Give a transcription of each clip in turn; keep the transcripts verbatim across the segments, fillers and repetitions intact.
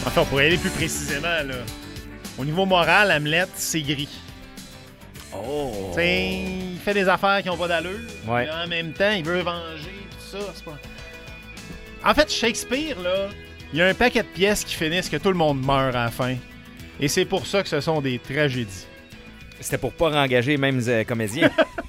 Enfin, on pourrait aller plus précisément, là. Au niveau moral, Hamlet, c'est gris. Oh! T'sais, il fait des affaires qui n'ont pas d'allure. Ouais. Et en même temps, il veut venger, tout ça. C'est pas... En fait, Shakespeare, là, il y a un paquet de pièces qui finissent que tout le monde meurt à la fin. Et c'est pour ça que ce sont des tragédies. C'était pour pas rengager les mêmes euh, comédiens.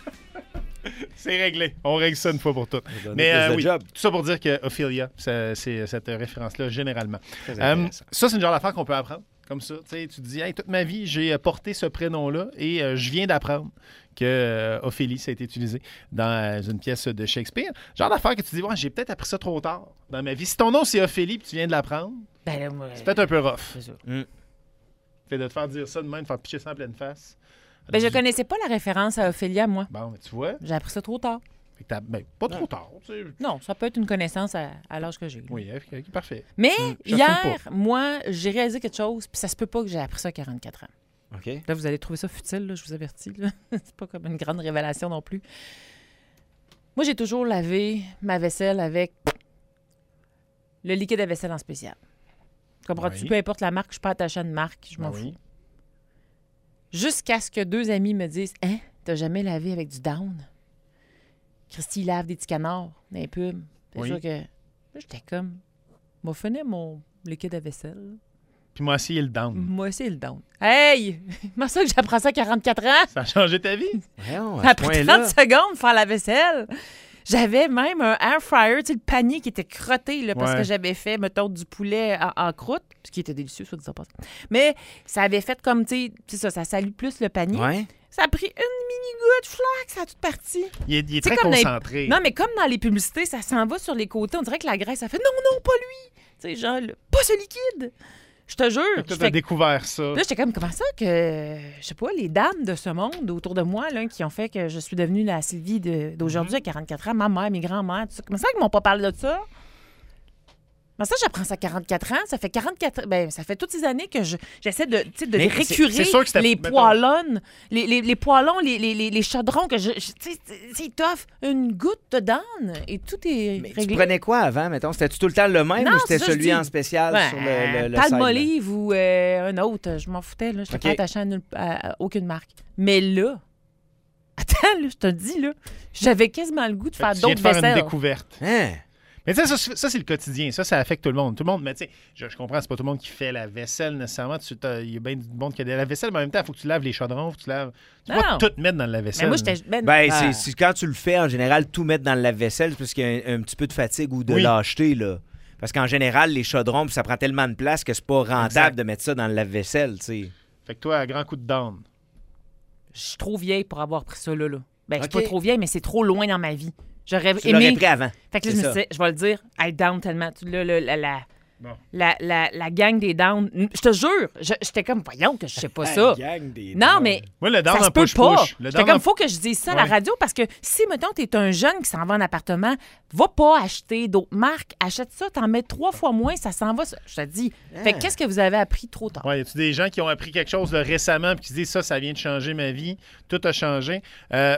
C'est réglé. On règle ça une fois pour toutes. Mais euh, oui, job. tout ça pour dire que Ophelia, c'est, c'est cette référence-là, généralement. Très Euh, intéressant. ça, c'est une genre d'affaire qu'on peut apprendre. Comme ça, tu sais, tu te dis, hey, toute ma vie, j'ai porté ce prénom-là et euh, je viens d'apprendre que euh, Ophélie, ça a été utilisé dans euh, une pièce de Shakespeare. Genre d'affaire que tu dis, ouais, j'ai peut-être appris ça trop tard dans ma vie. Si ton nom, c'est Ophélie puis tu viens de l'apprendre, Ben là, moi, c'est peut-être un peu rough. c'est ça. Mm. Fait de te faire dire ça de même, de faire picher ça en pleine face. Ben, je connaissais pas la référence à Ophélia, moi. Bon, mais tu vois, J'ai appris ça trop tard. fait que t'as- ben, pas trop tard. Tu sais. Non, ça peut être une connaissance à, à l'âge que j'ai. là. Oui, ok, ok, parfait. Mais je hier, t'assume moi, j'ai réalisé quelque chose, puis ça se peut pas que j'ai appris ça à quarante-quatre ans. OK. Là, vous allez trouver ça futile, là, je vous avertis. là. C'est pas comme une grande révélation non plus. Moi, j'ai toujours lavé ma vaisselle avec le liquide à vaisselle en spécial. Comprends-tu? Oui. Peu importe la marque, je suis pas attachée à une marque, je m'en Ben fous. oui. Jusqu'à ce que deux amis me disent « Hein, t'as jamais lavé avec du down? Christy il lave des petits canards dans les pubs. » C'est Oui. sûr que... Là, j'étais comme... Moi, finir mon liquide à vaisselle. là. Puis moi aussi, il est le down. Moi, c'est le down. Hey! Comment ça que j'apprends ça à quarante-quatre ans? Ça a changé ta vie? Voyons, à Ça a ce pris point-là. trente secondes de faire la vaisselle. J'avais même un air fryer, tu sais, le panier qui était crotté là, parce Ouais. que j'avais fait, mettons, du poulet en, en croûte, ce qui était délicieux, soit dit en passant. Mais ça avait fait comme, tu sais, c'est ça, ça salue plus le panier. Ouais. Ça a pris une mini-goutte, flac, ça a tout parti. Il est, il est Tu sais, très comme dans les- concentré. Non, mais comme dans les publicités, ça s'en va sur les côtés. On dirait que la graisse, ça fait non, non, pas lui. Tu sais, genre, le- pas ce liquide. Je te jure. Fait que toi, je t'as fais- découvert ça. Là, j'étais comme, comment ça que, je sais pas, les dames de ce monde autour de moi, là, qui ont fait que je suis devenue la Sylvie de- d'aujourd'hui à quarante-quatre ans, ma mère, mes grands-mères, tout ça. Comment ça qu'ils m'ont pas parlé de ça? Comment ça, j'apprends ça à quarante-quatre ans? Ça fait quarante-quatre ben, ça fait toutes ces années que je- j'essaie de, tu sais, de Mais récurer c'est- c'est sûr que c'était- les mettons- poêlons, les, les, les poêlons, les, les, les, les chaudrons, que je, je- tu sais, c'est tough. Une goutte de down et tout est Mais tu réglé. prenais quoi avant, mettons? C'était-tu tout le temps le même Non, ou c'était c'est ça, je celui dis. en spécial Ouais, sur le, le, le side, là? Palmolive ou euh, un autre, je m'en foutais. Là. Je n'étais OK. pas attachée à, nulle- à- à aucune marque. Mais là, attends, là, je te dis, là, j'avais quasiment le goût de Fait faire que tu viens d'autres de faire une vaisselles. découverte. Hein? Mais tu sais, ça, ça, c'est le quotidien. Ça, ça affecte tout le monde. Tout le monde, mais tu sais, je, je comprends, c'est pas tout le monde qui fait la vaisselle nécessairement. Tu- t'as- Il y a bien du monde qui a de la vaisselle, mais en même temps, il faut que tu laves les chaudrons, faut que tu laves. Tu peux Non. pas tout mettre dans la Mais vaisselle. moi, j'étais. Ben, Ben, ah. c'est, c'est quand tu le fais, en général, tout mettre dans le lave-vaisselle, c'est parce qu'il y a un, un petit peu de fatigue ou de Oui. lâcheté, là. Parce qu'en général, les chaudrons, puis ça prend tellement de place que c'est pas rentable Exact. de mettre ça dans le lave-vaisselle, tu sais. Fait que toi, à grand coup de down. Je suis trop vieille pour avoir pris ça là. là. Ben, je suis OK. pas trop vieille, mais c'est trop loin dans ma vie. J'aurais Tu l'aurais aimé. pris avant. Fait que là, je C'est me ça. disais, je vais le dire, I down tellement. Tu- là, là, la, la, Bon. la, la, la gang des downs. Je te jure, je- j'étais comme, voyons que je sais pas ça. gang des Non, downs. mais Moi, le down ça se en peut pas. push-push. Le J'étais down comme, en- faut que je dise ça à la Ouais. radio parce que si, mettons, t'es un jeune qui s'en va en appartement, va pas acheter d'autres marques. Achète ça, t'en mets trois fois moins, ça s'en va. Je te dis. Fait que Ah. qu'est-ce que vous avez appris trop tard? Ouais, y a-tu des gens qui ont appris quelque chose là, récemment et qui se disent ça, ça vient de changer ma vie, tout a changé? Euh,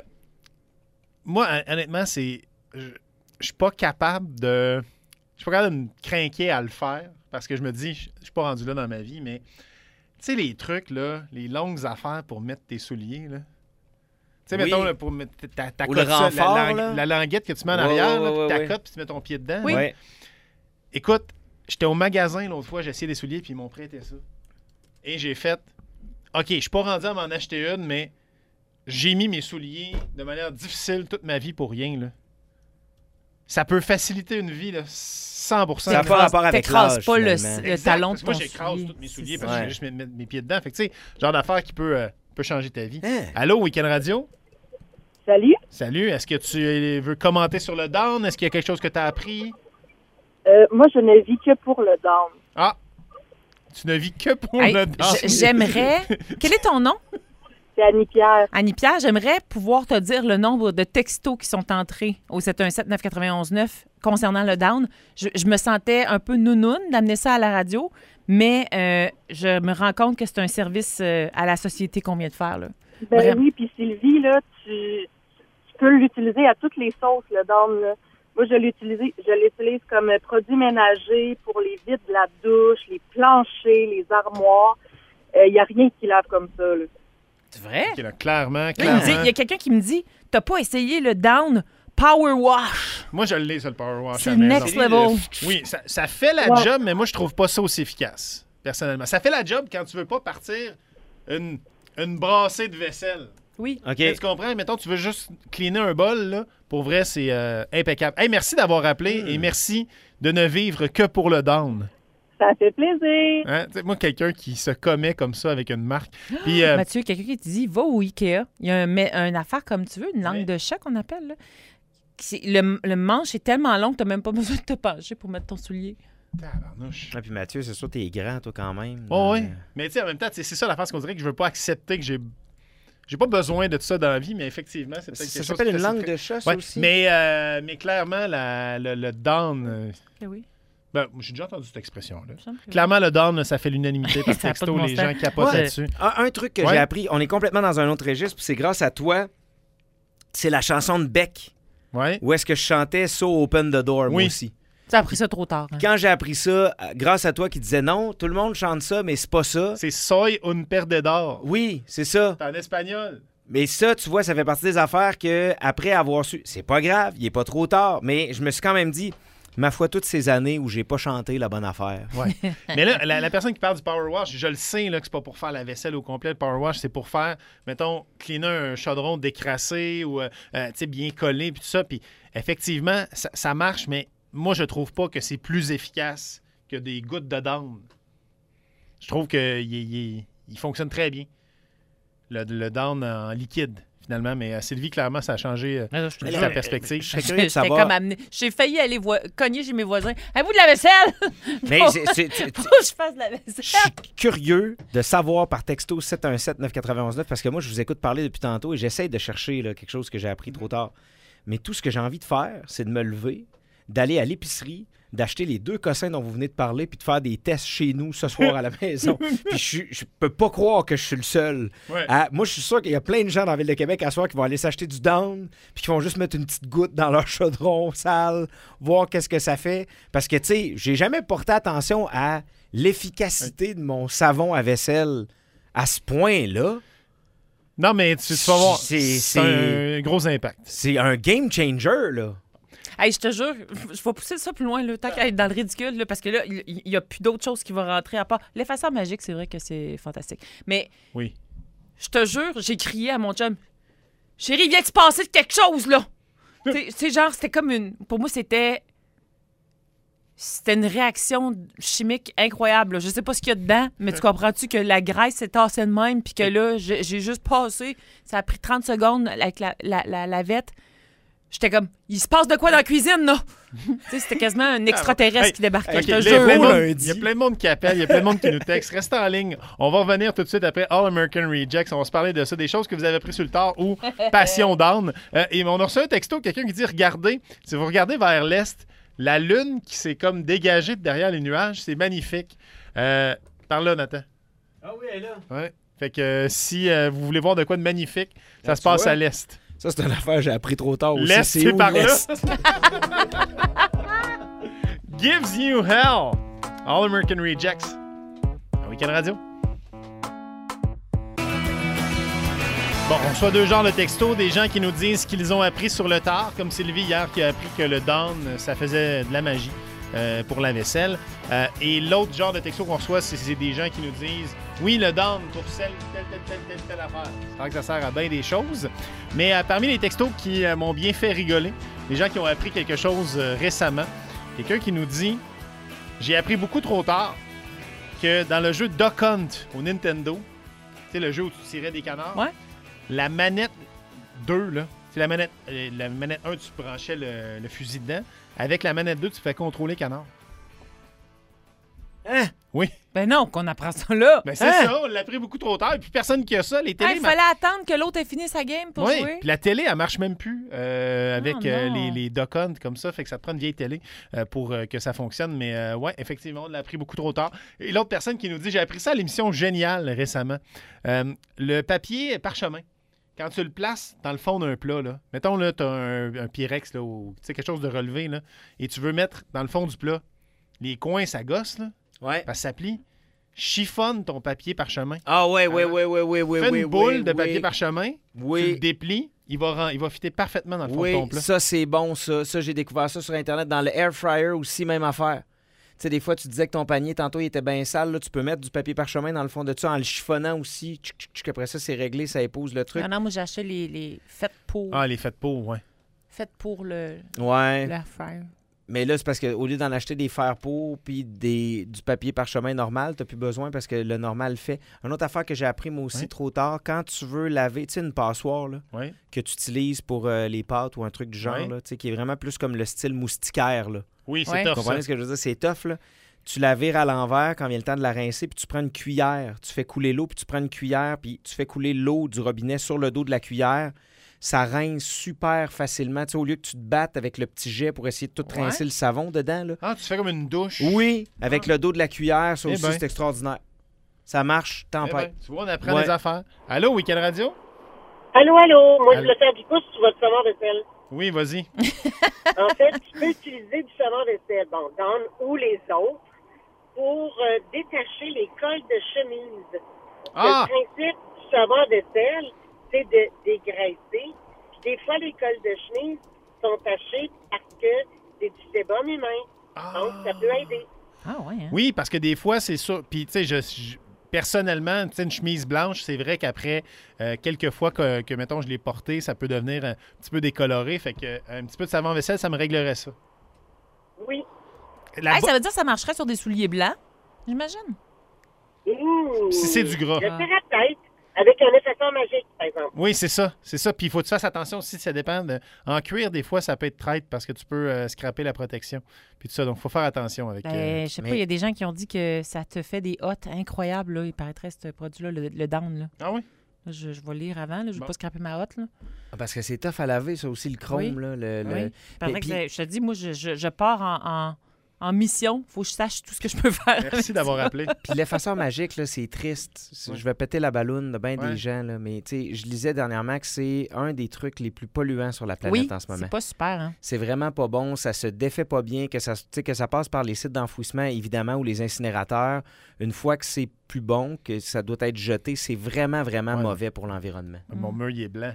moi, hon- honnêtement, c'est. Je je suis pas capable de. Je suis pas capable de me craquer à le faire parce que je me dis, je je suis pas rendu là dans ma vie, mais. Tu sais, les trucs, là, les longues affaires pour mettre tes souliers, là. Tu sais, Oui. mettons, là, pour mettre ta, ta Ou le cote, ça, renfort, la, là. la languette que tu mets en Ouais, arrière, ouais, là, ouais, puis ta ouais. cote, puis tu mets ton pied dedans. Oui. Ouais. Écoute, j'étais au magasin l'autre fois, j'ai essayé des souliers, puis ils m'ont prêté ça. Et j'ai fait, OK, je suis pas rendu à m'en acheter une, mais j'ai mis mes souliers de manière difficile toute ma vie pour rien, là. Ça peut faciliter une vie, là, cent pour cent. Ça a pas rapport avec T'écrases l'âge, pas le, finalement. le Exact, talon parce de que ton moi, j'écrase soulier. tous mes souliers C'est parce que ça. je vais juste mettre, mettre mes pieds dedans. Fait que, tu sais, genre d'affaire qui peut, euh, peut changer ta vie. Hein? Allô, Week-end Radio? Salut. Salut, est-ce que tu euh, veux commenter sur le down? Est-ce qu'il y a quelque chose que tu as appris? Euh, moi, je ne vis que pour le down. Ah! Tu ne vis que pour Hey, le down. j- J'aimerais. Quel est ton nom? C'est Annie-Pierre. Annie-Pierre, j'aimerais pouvoir te dire le nombre de textos qui sont entrés au sept un sept neuf neuf un neuf concernant le down. Je, je me sentais un peu nounoune d'amener ça à la radio, mais euh, je me rends compte que c'est un service euh, à la société qu'on vient de faire. Là. Ben Vraiment. oui, puis Sylvie, là, tu, tu peux l'utiliser à toutes les sauces, le down, là. Moi, je l'utilise, je l'utilise comme produit ménager pour les vitres de la douche, les planchers, les armoires. Il euh, n'y a rien qui lave comme ça, là. C'est vrai? Okay, là, clairement, Là, il clairement. me dit- il y a quelqu'un qui me dit, t'as pas essayé le Down Power Wash. Moi, je l'ai, ça, le Power Wash. C'est à la maison. next level. Oui, ça, ça fait la Ouais. job, mais moi, je trouve pas ça aussi efficace, personnellement. Ça fait la job quand tu veux pas partir une, une brassée de vaisselle. Oui. OK. Tu comprends? Mettons, tu veux juste cleaner un bol, là. Pour vrai, c'est euh, impeccable. Hey, merci d'avoir appelé Mm. et merci de ne vivre que pour le down. Ça fait plaisir. Hein? Tu sais, moi, quelqu'un qui se commet comme ça avec une marque. Puis, euh, Mathieu, quelqu'un qui te dit, va au Ikea. Il y a un, mais- un affaire comme tu veux, une langue Oui. de chat qu'on appelle. Là. C'est- Le, le manche est tellement long que t'as même pas besoin de te pencher pour mettre ton soulier. tabarnouche. Ah, puis Mathieu, c'est sûr, t'es grand, toi, quand même. Oh, oui. Euh, Mais tu sais, en même temps, tu sais, c'est ça la face qu'on dirait que je veux pas accepter que j'ai. J'ai pas besoin de tout ça dans la vie, mais effectivement, c'est peut-être Ça quelque chose s'appelle qui une fait langue très- de chat, ça Ouais, aussi? mais, euh, mais clairement, la- le, le down. euh, Eh oui. ben, j'ai déjà entendu cette expression-là. il me semble que oui. Clairement, le down, ça fait l'unanimité par Ça a pas texto. de bon Les sens. gens capotent Ouais. là-dessus. Un, un truc que Ouais. j'ai appris, on est complètement dans un autre registre, puis c'est grâce à toi, c'est la chanson de Beck, Ouais. où est-ce que je chantais So Open the Door, moi Oui. aussi. Ça a pris ça trop tard. hein. Quand j'ai appris ça, euh, grâce à toi qui disais non, tout le monde chante ça, mais c'est pas ça. C'est Soy un perdedor. Oui, c'est ça. C'est en espagnol. Mais ça, tu vois, ça fait partie des affaires que, après avoir su, c'est pas grave, il est pas trop tard, mais je me suis quand même dit, ma foi, toutes ces années où j'ai pas chanté la bonne affaire. Ouais. Mais là, la, la personne qui parle du Power Wash, je le sais là, que c'est pas pour faire la vaisselle au complet. Le Power Wash, c'est pour faire, mettons, cleaner un chaudron décrassé ou euh, euh, tu sais, bien collé, puis tout ça. Puis effectivement, ça, ça marche, mais moi, je trouve pas que c'est plus efficace que des gouttes de down. Je trouve qu'il il, il fonctionne très bien. Le, le down en liquide, finalement. Mais euh, Sylvie, clairement, ça a changé euh, Ah, je te Mais jure. là, ta perspective. Je serais curieux de J'étais savoir. comme amené. J'ai failli aller voi- cogner chez mes voisins. Avez-vous de la vaisselle? Mais Faut- c'est- c'est- c'est- faut que je fasse de la Je vaisselle. suis curieux de savoir par texto sept un sept neuf neuf neuf parce que moi, je vous écoute parler depuis tantôt et j'essaie de chercher là, quelque chose que j'ai appris trop tard. Mais tout ce que j'ai envie de faire, c'est de me lever, d'aller à l'épicerie, d'acheter les deux cossins dont vous venez de parler puis de faire des tests chez nous ce soir à la maison. Puis je, suis- je peux pas croire que je suis le seul. Ouais. À- moi, je suis sûr qu'il y a plein de gens dans la ville de Québec à soir qui vont aller s'acheter du down puis qui vont juste mettre une petite goutte dans leur chaudron sale, voir qu'est-ce que ça fait. Parce que, tu sais, j'ai jamais porté attention à l'efficacité de mon savon à vaisselle à ce point-là. Non, mais tu, tu vas voir, C'est- c'est c'est- un gros impact. C'est un game changer, là. Hey, je te jure, je vais pousser ça plus loin, là, tant qu'à être dans le ridicule, là, parce que là, il n'y a plus d'autre chose qui va rentrer à part. L'effaceur magique, c'est vrai que c'est fantastique. Mais Oui. je te jure, j'ai crié à mon chum, chérie, viens-tu passer de quelque chose, là? Tu sais, genre, c'était comme une. Pour moi, c'était. C'était une réaction chimique incroyable. là. Je sais pas ce qu'il y a dedans, mais tu comprends-tu que la graisse s'est tassée de même, puis que là, j'ai j'ai juste passé. Ça a pris trente secondes avec la, la, la lavette. J'étais comme, il se passe de quoi dans la cuisine, là? Tu sais, c'était quasiment un extraterrestre Hey, qui débarquait. Ok, je te là, il y a jure. plein de monde- lundi. il y a plein de monde qui appelle, il y a plein de monde qui nous texte. Restez en ligne. On va revenir tout de suite après All American Rejects. On va se parler de ça, des choses que vous avez pris sur le tard ou Passion Down. Euh, et on a reçu un texto, quelqu'un qui dit regardez, si vous regardez vers l'est, la lune qui s'est comme dégagée de derrière les nuages, c'est magnifique. Euh, par là, Nathan. Ah oui, elle est là. Ouais. Fait que euh, si euh, vous voulez voir de quoi de magnifique, ça Là, se tu passe vois. à l'est. Ça, c'est une affaire que j'ai appris trop tard aussi. L'est, c'est où, par là. l'Est? Gives You Hell. All American Rejects. À Weekend Radio. Bon, on reçoit deux genres de textos, des gens qui nous disent qu'ils ont appris sur le tard, comme Sylvie hier qui a appris que le down, ça faisait de la magie euh, pour la vaisselle. Euh, et l'autre genre de texto qu'on reçoit, c'est, c'est des gens qui nous disent oui, le down pour celle, telle, telle, telle, telle, telle affaire. C'est vrai que ça sert à bien des choses. Mais euh, parmi les textos qui euh, m'ont bien fait rigoler, les gens qui ont appris quelque chose euh, récemment, quelqu'un qui nous dit j'ai appris beaucoup trop tard que dans le jeu Duck Hunt au Nintendo, tu sais, le jeu où tu tirais des canards, Ouais. la manette deux, là, c'est la manette, euh, la manette un, tu branchais le, le fusil dedans. Avec la manette deux, tu fais contrôler canard. Hein? Oui. Ben non, qu'on apprend ça là. Ben c'est Hein? ça, on l'a appris beaucoup trop tard. Et puis personne qui a ça, les télés. Il fallait attendre que l'autre ait fini sa game pour Oui, jouer. puis la télé, elle marche même plus euh, avec Oh, euh, non. les, les Duck Hunt comme ça. Fait que ça te prend une vieille télé euh, pour euh, que ça fonctionne. Mais euh, ouais, effectivement, on l'a appris beaucoup trop tard. Et l'autre personne qui nous dit, j'ai appris ça à l'émission Géniale récemment. Euh, le papier parchemin quand tu le places dans le fond d'un plat, là, mettons, là, tu as un, un Pyrex, là, ou quelque chose de relevé, là, et tu veux mettre dans le fond du plat, les coins, ça gosse, là, Ouais. parce que ça plie. Chiffonne ton papier parchemin. Ah ouais, ouais, Alors, ouais, ouais, ouais, ouais. Fais ouais, une boule ouais, de papier ouais. parchemin, tu le Oui, déplies, il va, ren- il va fitter parfaitement dans le fond de ton oui, plat. ça c'est bon, ça. Ça, j'ai découvert ça sur Internet. Dans le air fryer aussi, même affaire. Tu sais, des fois, tu disais que ton panier, tantôt, il était bien sale. Là, tu peux mettre du papier parchemin dans le fond de ça en le chiffonnant aussi. Tchic, tchic, tchic. Après ça, c'est réglé, ça épouse le truc. Ah non, moi, j'ai acheté les, les faites pour, Ah, les fêtes pour, ouais. faites pour le, Ouais. l'air fryer. Mais là, c'est parce qu'au lieu d'en acheter des fer-pour puis des, du papier parchemin normal, t'as plus besoin parce que le normal le fait. Une autre affaire que j'ai appris, moi aussi, Ouais. trop tard, quand tu veux laver, tu sais, une passoire, là, Ouais. que tu utilises pour euh, les pâtes ou un truc du genre, Ouais. là, tu sais, qui est vraiment plus comme le style moustiquaire, là. Oui, c'est Ouais. tough, Vous comprenez ça. ce que je veux dire? C'est tough, là. Tu la vires à l'envers quand vient le temps de la rincer, puis tu prends une cuillère, tu fais couler l'eau, puis tu prends une cuillère, puis tu fais couler l'eau du robinet sur le dos de la cuillère. Ça rince super facilement. Tu sais, au lieu que tu te battes avec le petit jet pour essayer de tout Ouais. rincer le savon dedans, là. Ah, tu fais comme une douche. Oui, avec Ah. le dos de la cuillère, ça Eh aussi, ben. c'est extraordinaire. Ça marche, Eh tempête. ben, tu vois, on apprend Ouais. des affaires. Allô, Week-end Radio? Allô, allô, moi Allô. je voulais faire du pouce sur votre savon vaisselle. Oui, vas-y. En fait, tu peux utiliser du savon vaisselle, bon, Dawn ou les autres, pour euh, détacher les cols de chemise. Ah! Le principe du savon vaisselle, c'est de dégraisser. Puis des fois, les cols de chemise sont tachés parce que c'est du sébum humain. Donc, ça peut aider. Ah ouais, hein? Oui, parce que des fois, c'est ça. Puis, tu sais, je, je- personnellement, tu sais, une chemise blanche, c'est vrai qu'après euh, quelques fois que, que, mettons, je l'ai portée, ça peut devenir un petit peu décoloré. Fait que un petit peu de savon vaisselle, ça me réglerait ça. Oui. La Hey, bo- ça veut dire que ça marcherait sur des souliers blancs, j'imagine. Mmh. Si c'est du gras. Je ferais peut-être avec un effaceur magique, par exemple. Oui, c'est ça. C'est ça. Puis il faut que tu fasses attention aussi, ça dépend. De... En cuir, des fois, ça peut être traite parce que tu peux euh, scraper la protection. Puis tout ça. Donc, il faut faire attention avec. Ben, euh, je sais pas, mais- il y a des gens qui ont dit que ça te fait des hottes incroyables. Là. Il paraîtrait ce produit-là, le, le down. Là. Ah oui? Là, je, je vais lire avant. Là. Je ne vais Bon. pas scraper ma hotte. Là. Ah, parce que c'est tough à laver, ça aussi, le chrome, Oui. là. Le, le- Oui. Paraît puis- que c'est- je te dis, moi, je, je, je pars en, en, en mission. Il faut que je sache tout ce que je peux faire. Merci avec d'avoir ça. appelé. Puis l'effaceur magique, là, c'est triste. C'est- Ouais. Je vais péter la balloune de bien Ouais. des gens, là. Mais tu sais, je lisais dernièrement que c'est un des trucs les plus polluants sur la planète Oui, en ce moment. c'est pas super. Hein? C'est vraiment pas bon, ça se défait pas bien, que ça, tu sais, que ça passe par les sites d'enfouissement, évidemment, ou les incinérateurs. Une fois que c'est plus bon, que ça doit être jeté, c'est vraiment, vraiment Ouais. mauvais pour l'environnement. Mon mur, il est blanc.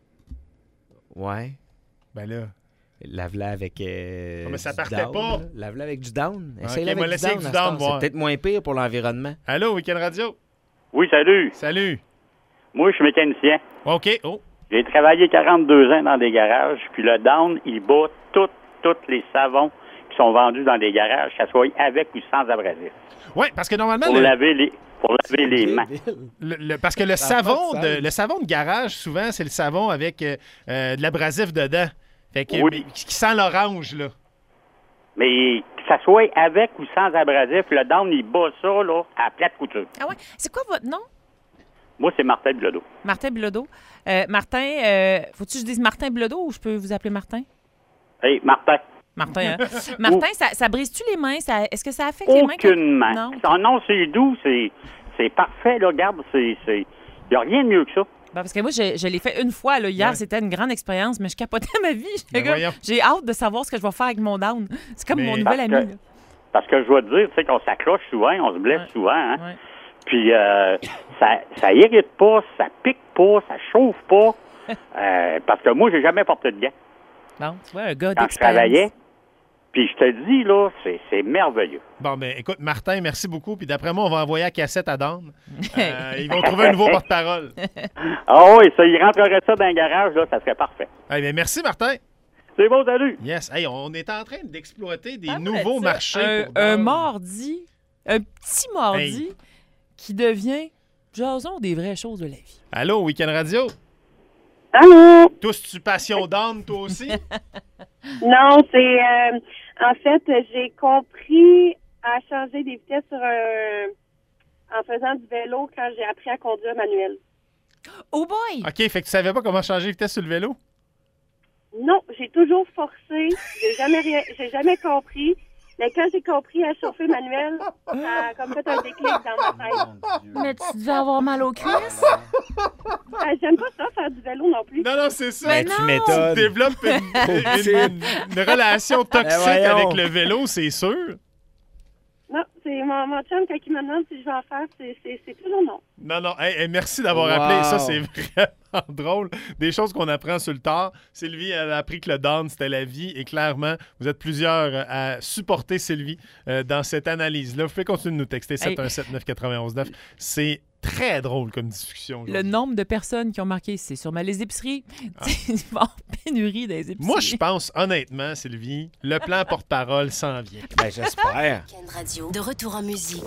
Ouais. Ben là. Lave-la avec. Euh, Ah, mais ça du partait down, pas. là. Lave-la avec du down. Ok, Essaye-la moi, avec laisser du avec down. du à ce down, temps. voir. C'est peut-être moins pire pour l'environnement. Allô, Week-end Radio? Oui, salut. Salut. Moi, je suis mécanicien. OK. Oh. J'ai travaillé quarante-deux ans dans des garages, puis le down, il bat tous tous les savons qui sont vendus dans des garages, que ce soit avec ou sans abrasif, Oui, parce que normalement, pour le, laver les pour laver les mains. le- le- parce que le Ça a pas savon, de de, sens. le savon de garage, souvent, c'est le savon avec euh, euh, de l'abrasif dedans. Fait que, Oui. mais- qui sent l'orange, là. Mais que ça soit avec ou sans abrasif, le down, il bat ça là, à plate couture. Ah ouais. C'est quoi votre nom? Moi, c'est Martin Bilodeau. Martin Bilodeau. Euh, Martin, euh, faut-tu que je dise Martin Bilodeau ou je peux vous appeler Martin? Hey, Martin, Martin, hein? Martin, ça, ça brise-tu les mains? Ça, est-ce que ça affecte les mains? quand- aucunement. Non. Ah non, c'est doux, c'est c'est parfait, là, regarde, c'est... Il n'y a rien de mieux que ça. Ben, parce que moi, je, je l'ai fait une fois. Là, hier, Ouais. c'était une grande expérience, mais je capotais ma vie. J'étais Ben comme, voyons. j'ai hâte de savoir ce que je vais faire avec mon down. C'est comme Mais- mon nouvel Parce ami. que- là. Parce que je dois te dire, tu sais, qu'on s'accroche souvent, on se blesse Ouais. souvent, hein. Ouais. Puis euh, ça, ça irrite pas, ça pique pas, ça chauffe pas. Euh, parce que moi, j'ai jamais porté de gants Bon, tu vois, un gars quand je d'expérience. travaillais. Puis je te dis, là, c'est, c'est merveilleux. Bon, ben écoute, Martin, merci beaucoup. Puis d'après moi, on va envoyer la cassette à Dan. Euh, ils vont trouver un nouveau porte-parole. Ah oui, ça, il rentrerait ça dans un garage, là, ça serait parfait. Eh bien, merci, Martin. C'est bon, salut! Yes. Hey, on est en train d'exploiter des Ah, nouveaux ça, marchés. Un, pour un Dan. mardi, un petit mardi qui devient, jason, des vraies choses de la vie. Allô, Week-end Radio? Allô? Tous, tu passion d'âne, toi aussi? Non, c'est... euh, en fait, j'ai compris à changer des vitesses sur un... en faisant du vélo quand j'ai appris à conduire manuel. Oh boy! OK, fait que tu savais pas comment changer de vitesse sur le vélo? Non, j'ai toujours forcé. J'ai jamais rien, j'ai jamais compris. Mais quand j'ai compris à chauffer manuel, ça a comme fait un déclic dans ma tête. Mais tu devais avoir mal aux cuisses? Ah, j'aime pas ça, faire du vélo non plus. Non, non, c'est ça. Ben, Mais tu non! m'étonnes. Tu développes une, une- une relation toxique Ben voyons. avec le vélo, c'est sûr. Non, c'est mon, mon chum, quand il me demande si je vais en faire, c'est, c'est, c'est toujours non. Non, non. Hey, hey, merci d'avoir Wow. appelé. Ça, c'est vraiment drôle. Des choses qu'on apprend sur le tard. Sylvie, elle a appris que le down, c'était la vie. Et clairement, vous êtes plusieurs euh, à supporter Sylvie euh, dans cette analyse-là. Vous pouvez continuer de nous texter sept un sept neuf neuf neuf. C'est très drôle comme discussion. Le aujourd'hui. nombre de personnes qui ont marqué, c'est sûrement les épiceries. Il va y avoir pénurie des épiceries. Moi, je pense, honnêtement, Sylvie, le plan porte-parole s'en vient. Ben, j'espère. Ken Radio, de retour en musique.